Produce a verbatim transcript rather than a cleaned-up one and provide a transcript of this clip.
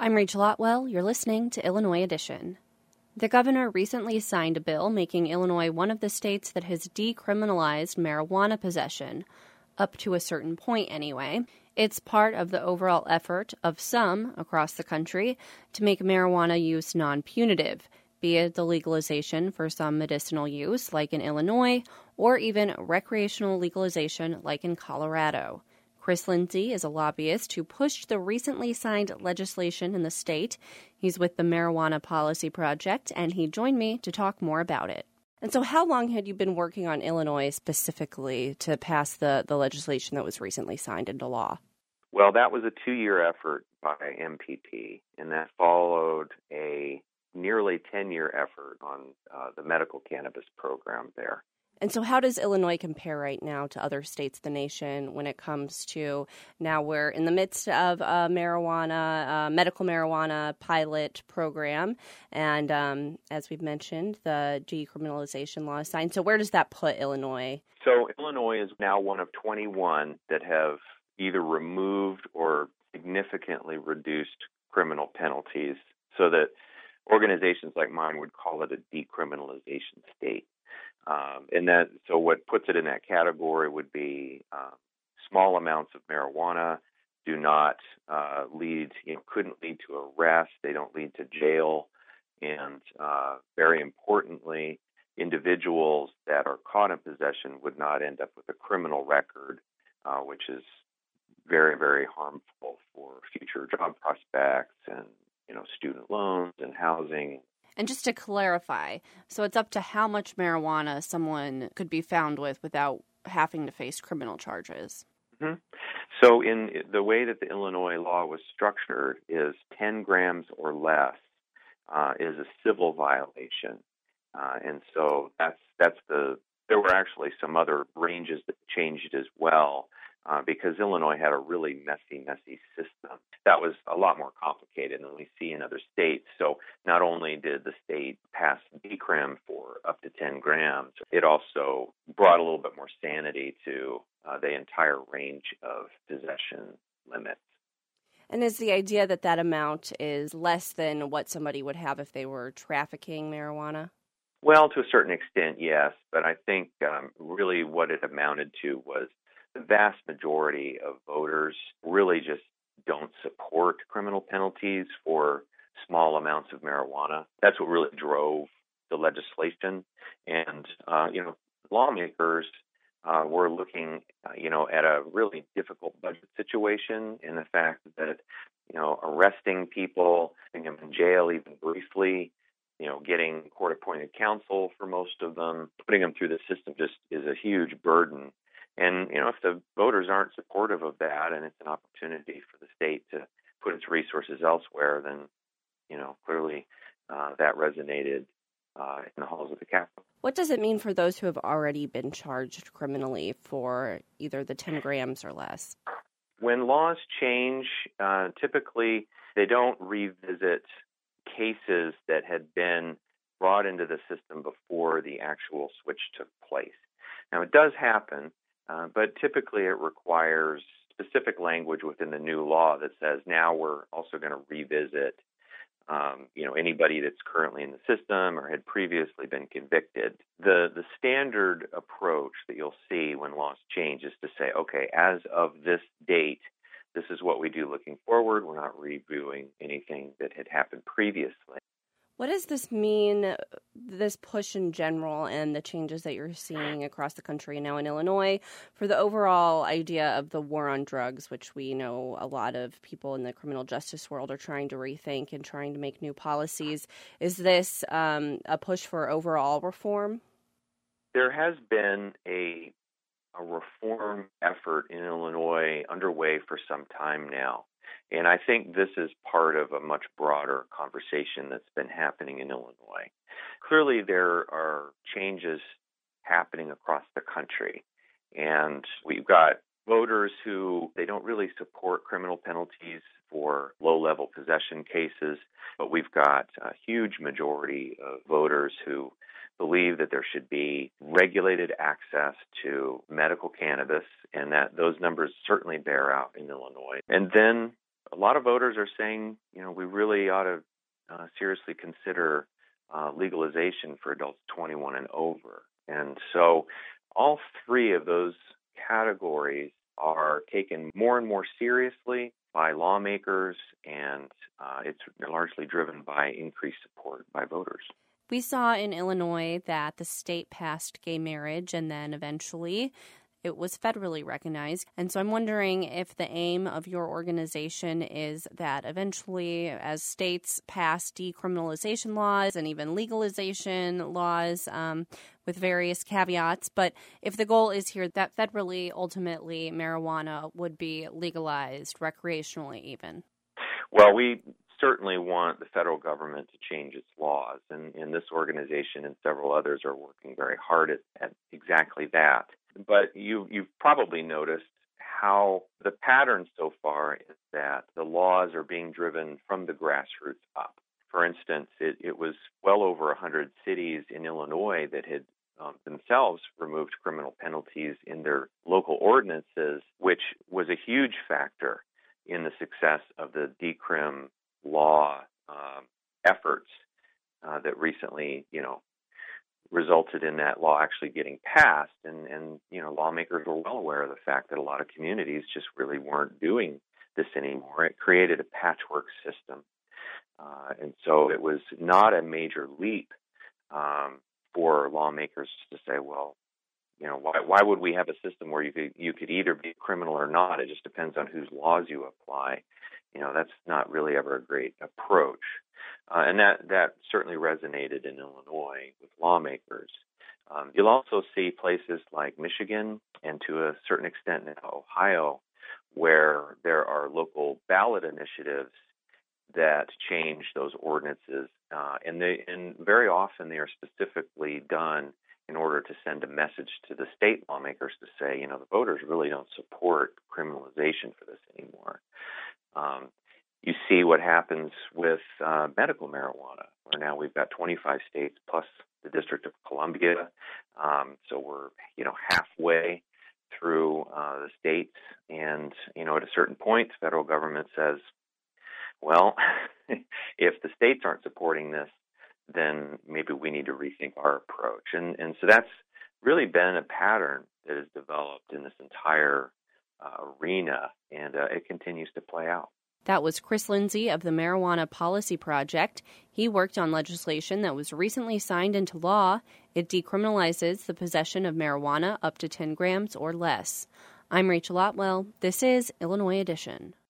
I'm Rachel Otwell. You're listening to Illinois Edition. The governor recently signed a bill making Illinois one of the states that has decriminalized marijuana possession, up to a certain point anyway. It's part of the overall effort of some across the country to make marijuana use non-punitive, be it the legalization for some medicinal use, like in Illinois, or even recreational legalization, like in Colorado. Chris Lindsay is a lobbyist who pushed the recently signed legislation in the state. He's with the Marijuana Policy Project, and he joined me to talk more about it. And so how long had you been working on Illinois specifically to pass the, the legislation that was recently signed into law? Well, that was a two-year effort by M P P, and that followed a nearly ten-year effort on uh, the medical cannabis program there. And so how does Illinois compare right now to other states of the nation when it comes to now we're in the midst of a marijuana, uh, medical marijuana pilot program, and um, as we've mentioned, the decriminalization law is signed. So where does that put Illinois? So Illinois is now one of twenty-one that have either removed or significantly reduced criminal penalties so that organizations like mine would call it a decriminalization state. Um, and that, so what puts it in that category would be uh, small amounts of marijuana do not uh, lead, you know, couldn't lead to arrest. They don't lead to jail. And uh, very importantly, individuals that are caught in possession would not end up with a criminal record, uh, which is very, very harmful for future job prospects and, you know, student loans and housing. And just to clarify, so it's up to how much marijuana someone could be found with without having to face criminal charges. Mm-hmm. So in the way that the Illinois law was structured is ten grams or less uh, is a civil violation. Uh, and so that's that's the, there were actually some other ranges that changed as well. Uh, because Illinois had a really messy, messy system. That was a lot more complicated than we see in other states. So not only did the state pass decrim for up to ten grams, it also brought a little bit more sanity to uh, the entire range of possession limits. And is the idea that that amount is less than what somebody would have if they were trafficking marijuana? Well, to a certain extent, yes. But I think um, really what it amounted to was the vast majority of voters really just don't support criminal penalties for small amounts of marijuana. That's what really drove the legislation. And, uh, you know, lawmakers uh, were looking, uh, you know, at a really difficult budget situation in the fact that, you know, arresting people, putting them in jail even briefly, you know, getting court-appointed counsel for most of them, putting them through the system just is a huge burden. And, you know, if the voters aren't supportive of that and it's an opportunity for the state to put its resources elsewhere, then, you know, clearly uh, that resonated uh, in the halls of the Capitol. What does it mean for those who have already been charged criminally for either the ten grams or less? When laws change, uh, typically they don't revisit cases that had been brought into the system before the actual switch took place. Now, it does happen. Uh, but typically it requires specific language within the new law that says now we're also going to revisit, um, you know, anybody that's currently in the system or had previously been convicted. The the standard approach that you'll see when laws change is to say, okay, as of this date, this is what we do looking forward. We're not reviewing anything that had happened previously. What does this mean, this push in general and the changes that you're seeing across the country now in Illinois for the overall idea of the war on drugs, which we know a lot of people in the criminal justice world are trying to rethink and trying to make new policies? Is this um, a push for overall reform? There has been a, a reform effort in Illinois underway for some time now. And I think this is part of a much broader conversation that's been happening in Illinois. Clearly, there are changes happening across the country. And we've got voters who, they don't really support criminal penalties for low-level possession cases, but we've got a huge majority of voters who believe that there should be regulated access to medical cannabis, and that those numbers certainly bear out in Illinois. And then a lot of voters are saying, you know, we really ought to uh, seriously consider uh, legalization for adults twenty-one and over. And so all three of those categories are taken more and more seriously by lawmakers, and uh, it's largely driven by increased support by voters. We saw in Illinois that the state passed gay marriage, and then eventually it was federally recognized. And so I'm wondering if the aim of your organization is that eventually, as states pass decriminalization laws and even legalization laws um, with various caveats, but if the goal is here that federally, ultimately, marijuana would be legalized recreationally even. Well, we certainly want the federal government to change its laws, and, and this organization and several others are working very hard at, at exactly that. But you, you've probably noticed how the pattern so far is that the laws are being driven from the grassroots up. For instance, it, it was well over one hundred cities in Illinois that had um, themselves removed criminal penalties in their local ordinances, which was a huge factor in the success of the decrim law um, efforts uh, that recently, you know, resulted in that law actually getting passed. And, and, you know, lawmakers were well aware of the fact that a lot of communities just really weren't doing this anymore. It created a patchwork system. Uh, and so it was not a major leap um, for lawmakers to say, well, you know, why why would we have a system where you could you could either be a criminal or not? It just depends on whose laws you apply. You know, that's not really ever a great approach. Uh, and that, that certainly resonated in Illinois with lawmakers. Um, you'll also see places like Michigan and to a certain extent now Ohio, where there are local ballot initiatives that change those ordinances. Uh, and they and very often they are specifically done in order to send a message to the state lawmakers to say, you know, the voters really don't support criminalization for this anymore. Um, you see what happens with uh, medical marijuana, where now we've got twenty-five states plus the District of Columbia. Um, so we're, you know, halfway through uh, the states. And, you know, at a certain point, the federal government says, well, if the states aren't supporting this, then maybe we need to rethink our approach. And, and so that's really been a pattern that has developed in this entire uh, arena, and uh, it continues to play out. That was Chris Lindsay of the Marijuana Policy Project. He worked on legislation that was recently signed into law. It decriminalizes the possession of marijuana up to ten grams or less. I'm Rachel Otwell. This is Illinois Edition.